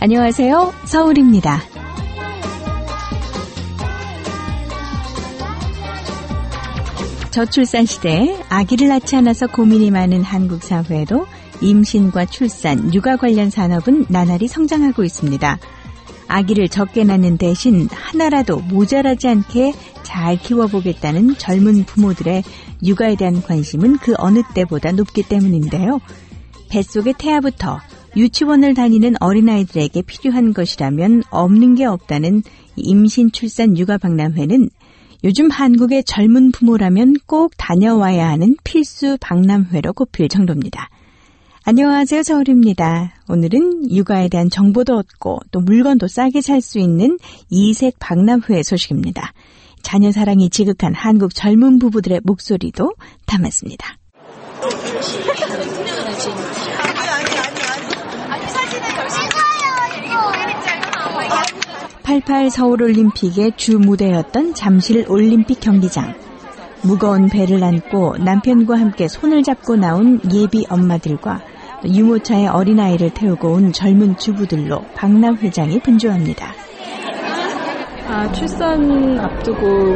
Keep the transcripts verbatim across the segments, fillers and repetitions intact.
안녕하세요. 서울입니다. 저출산 시대에 아기를 낳지 않아서 고민이 많은 한국 사회에도 임신과 출산, 육아 관련 산업은 나날이 성장하고 있습니다. 아기를 적게 낳는 대신 하나라도 모자라지 않게 잘 키워보겠다는 젊은 부모들의 육아에 대한 관심은 그 어느 때보다 높기 때문인데요. 뱃속의 태아부터 유치원을 다니는 어린아이들에게 필요한 것이라면 없는 게 없다는 임신, 출산, 육아 박람회는 요즘 한국의 젊은 부모라면 꼭 다녀와야 하는 필수 박람회로 꼽힐 정도입니다. 안녕하세요. 서울입니다. 오늘은 육아에 대한 정보도 얻고 또 물건도 싸게 살 수 있는 이색 박람회 소식입니다. 자녀 사랑이 지극한 한국 젊은 부부들의 목소리도 담았습니다. 팔십팔 서울올림픽의 주 무대였던 잠실 올림픽 경기장. 무거운 배를 안고 남편과 함께 손을 잡고 나온 예비 엄마들과 유모차에 어린아이를 태우고 온 젊은 주부들로 박람회장이 분주합니다. 아, 출산 앞두고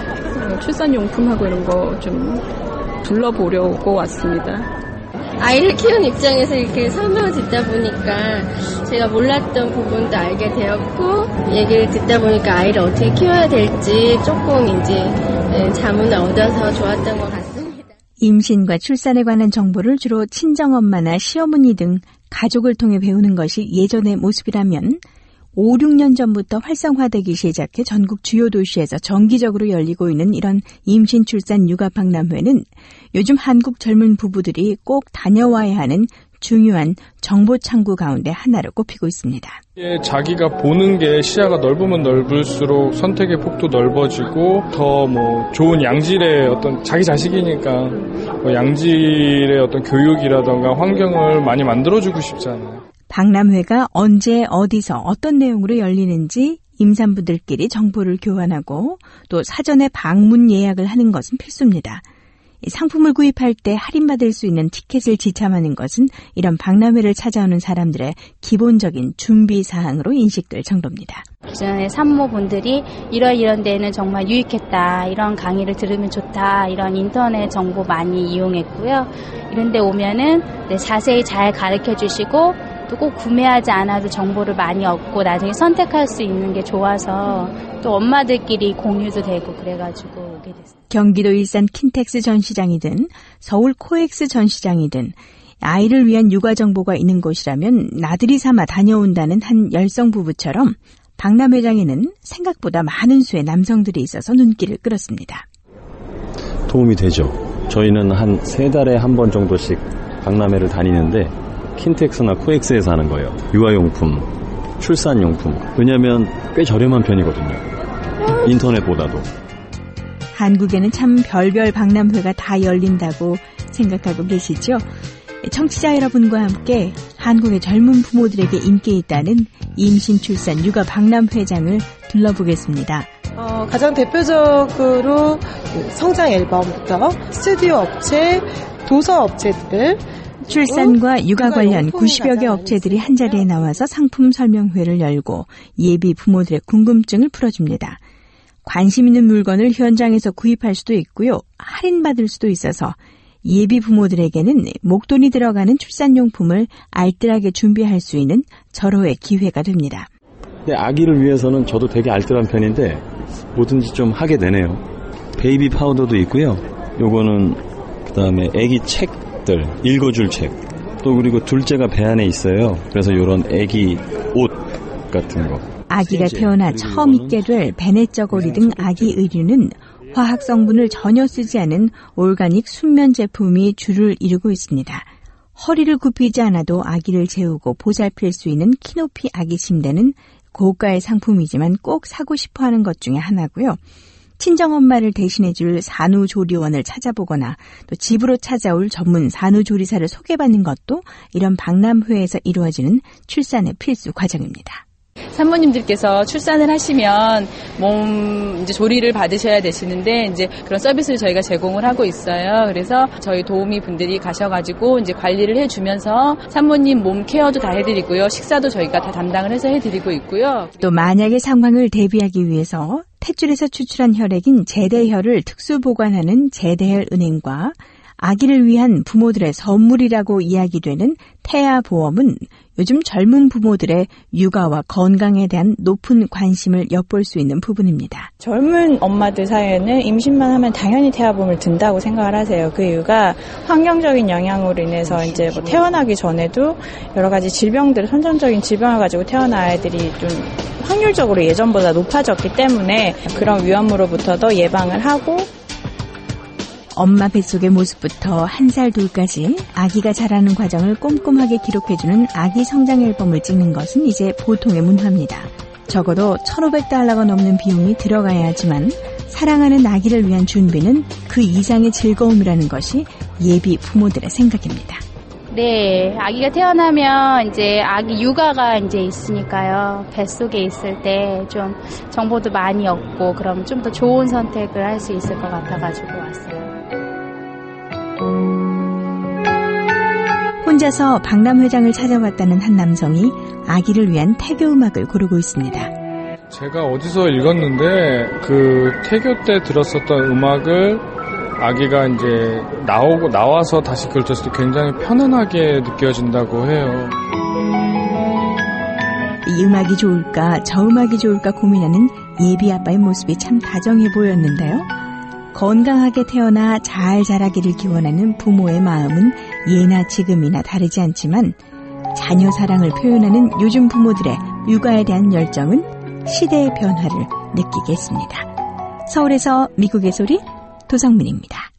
출산용품하고 이런 거 좀 둘러보려고 왔습니다. 아이를 키우는 입장에서 이렇게 설명을 듣다 보니까 제가 몰랐던 부분도 알게 되었고, 얘기를 듣다 보니까 아이를 어떻게 키워야 될지 조금 이제 자문을 얻어서 좋았던 것 같습니다. 임신과 출산에 관한 정보를 주로 친정엄마나 시어머니 등 가족을 통해 배우는 것이 예전의 모습이라면 오, 육 년 전부터 활성화되기 시작해 전국 주요 도시에서 정기적으로 열리고 있는 이런 임신, 출산, 육아 박람회는 요즘 한국 젊은 부부들이 꼭 다녀와야 하는 중요한 정보 창구 가운데 하나로 꼽히고 있습니다. 자기가 보는 게 시야가 넓으면 넓을수록 선택의 폭도 넓어지고 더 뭐 좋은 양질의 어떤 자기 자식이니까 뭐 양질의 어떤 교육이라던가 환경을 많이 만들어주고 싶잖아요. 박람회가 언제 어디서 어떤 내용으로 열리는지 임산부들끼리 정보를 교환하고 또 사전에 방문 예약을 하는 것은 필수입니다. 상품을 구입할 때 할인받을 수 있는 티켓을 지참하는 것은 이런 박람회를 찾아오는 사람들의 기본적인 준비 사항으로 인식될 정도입니다. 기존의 산모분들이 이런 이런 데는 정말 유익했다, 이런 강의를 들으면 좋다, 이런 인터넷 정보 많이 이용했고요. 이런 데 오면은 네, 자세히 잘 가르쳐 주시고 또 꼭 구매하지 않아도 정보를 많이 얻고 나중에 선택할 수 있는 게 좋아서 또 엄마들끼리 공유도 되고 그래가지고 오게 됐어요. 경기도 일산 킨텍스 전시장이든 서울 코엑스 전시장이든 아이를 위한 육아 정보가 있는 곳이라면 나들이 삼아 다녀온다는 한 열성 부부처럼 박람회장에는 생각보다 많은 수의 남성들이 있어서 눈길을 끌었습니다. 도움이 되죠. 저희는 한 세 달에 한 번 정도씩 박람회를 다니는데 킨텍스나 코엑스에서 하는 거예요. 육아용품, 출산용품. 왜냐하면 꽤 저렴한 편이거든요. 인터넷보다도. 한국에는 참 별별 박람회가 다 열린다고 생각하고 계시죠? 청취자 여러분과 함께 한국의 젊은 부모들에게 인기 있다는 임신, 출산, 육아 박람회장을 둘러보겠습니다. 어, 가장 대표적으로 성장 앨범부터 스튜디오 업체, 도서 업체들, 출산과 육아 관련 구십여 개 업체들이 한자리에 나와서 상품 설명회를 열고 예비 부모들의 궁금증을 풀어줍니다. 관심 있는 물건을 현장에서 구입할 수도 있고요. 할인받을 수도 있어서 예비 부모들에게는 목돈이 들어가는 출산용품을 알뜰하게 준비할 수 있는 절호의 기회가 됩니다. 근데 아기를 위해서는 저도 되게 알뜰한 편인데 뭐든지 좀 하게 되네요. 베이비 파우더도 있고요. 요거는 그다음에 아기 책 읽어줄 책. 또 그리고 둘째가 배 안에 있어요. 그래서 이런 아기 옷 같은 거. 아기가 태어나 처음 입게 될 배냇저고리 등 아기 의류는 화학 성분을 전혀 쓰지 않은 올가닉 순면 제품이 주를 이루고 있습니다. 허리를 굽히지 않아도 아기를 재우고 보살필 수 있는 키높이 아기 침대는 고가의 상품이지만 꼭 사고 싶어하는 것 중에 하나고요. 친정엄마를 대신해줄 산후조리원을 찾아보거나 또 집으로 찾아올 전문 산후조리사를 소개받는 것도 이런 박람회에서 이루어지는 출산의 필수 과정입니다. 산모님들께서 출산을 하시면 몸 이제 조리를 받으셔야 되시는데 이제 그런 서비스를 저희가 제공을 하고 있어요. 그래서 저희 도우미 분들이 가셔가지고 이제 관리를 해주면서 산모님 몸 케어도 다 해드리고요. 식사도 저희가 다 담당을 해서 해드리고 있고요. 또 만약의 상황을 대비하기 위해서 탯줄에서 추출한 혈액인 제대혈을 특수 보관하는 제대혈 은행과 아기를 위한 부모들의 선물이라고 이야기되는 태아보험은 요즘 젊은 부모들의 육아와 건강에 대한 높은 관심을 엿볼 수 있는 부분입니다. 젊은 엄마들 사이에는 임신만 하면 당연히 태아보험을 든다고 생각을 하세요. 그 이유가 환경적인 영향으로 인해서 이제 뭐 태어나기 전에도 여러 가지 질병들, 선천적인 질병을 가지고 태어난 아이들이 좀 확률적으로 예전보다 높아졌기 때문에 그런 위험으로부터도 예방을 하고 엄마 뱃속의 모습부터 한 살 둘까지 아기가 자라는 과정을 꼼꼼하게 기록해주는 아기 성장 앨범을 찍는 것은 이제 보통의 문화입니다. 적어도 천오백 달러가 넘는 비용이 들어가야 하지만 사랑하는 아기를 위한 준비는 그 이상의 즐거움이라는 것이 예비 부모들의 생각입니다. 네, 아기가 태어나면 이제 아기 육아가 이제 있으니까요. 뱃속에 있을 때 좀 정보도 많이 얻고 그럼 좀 더 좋은 선택을 할 수 있을 것 같아가지고 왔어요. 혼자서 박람회장을 찾아왔다는 한 남성이 아기를 위한 태교 음악을 고르고 있습니다. 제가 어디서 읽었는데 그 태교 때 들었었던 음악을 아기가 이제 나오고 나와서 다시 그걸 들었을 때 굉장히 편안하게 느껴진다고 해요. 이 음악이 좋을까 저 음악이 좋을까 고민하는 예비 아빠의 모습이 참 다정해 보였는데요. 건강하게 태어나 잘 자라기를 기원하는 부모의 마음은 예나 지금이나 다르지 않지만 자녀 사랑을 표현하는 요즘 부모들의 육아에 대한 열정은 시대의 변화를 느끼게 했습니다. 서울에서 미국의 소리 도성민입니다.